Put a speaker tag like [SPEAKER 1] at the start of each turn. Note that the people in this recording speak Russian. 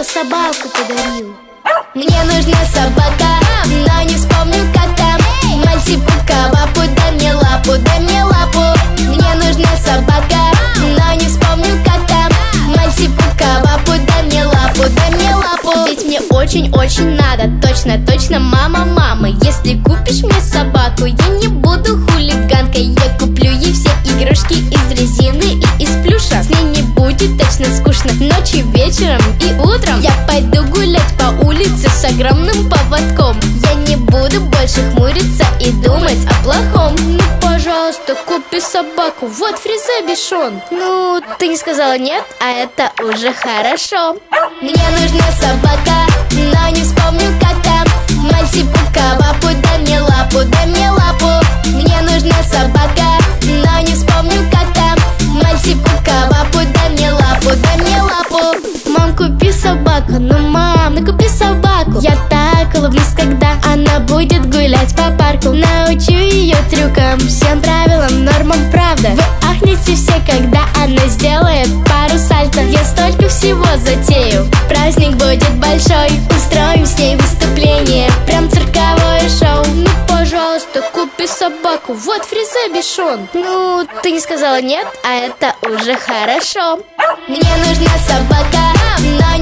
[SPEAKER 1] еще собаку подарил. Мне нужна собака, но не вспомню как там. Мальти-пука-вапу, дай мне лапу, дай мне лапу. Мне нужна собака, но не вспомню как там. Мальти-пука-вапу, дай мне лапу, дай мне лапу. Ведь мне очень-очень надо, точно-точно, мама. Если купишь мне собаку, я не буду хулиганкой. Я куплю ей все игрушки из резины и из плюша. С ней не будет точно скучно ночью, вечером и утром. Я пойду гулять по улице с огромным поводком. Я не буду больше хмуриться и думать о плохом. Ну, пожалуйста, купи собаку, вот Фризе Бишон. Ну, ты не сказала нет, а это уже хорошо. Мне нужна собака, но не вспомню как там. Мальти-пука-вапу, дай мне лапу, дай мне лапу. Мне нужна собака, но не вспомню как там. Мальти-пука-вапу, дай мне лапу, дай мне лапу. Мам, купи собаку, ну мам, ну купи собаку. Я так улыбнусь, когда она будет гулять по парку. Научу ее трюкам, всем правилам, нормам, правда. Вы ахнете все, когда она сделает пару сальто. Я столько всего затею, праздник будет большой. Устроим с ней выступление, прям цирковое шоу. Ну, пожалуйста, купи собаку, вот Фризе Бишон. Ну, ты не сказала нет, а это уже хорошо. Мне нужна собака, но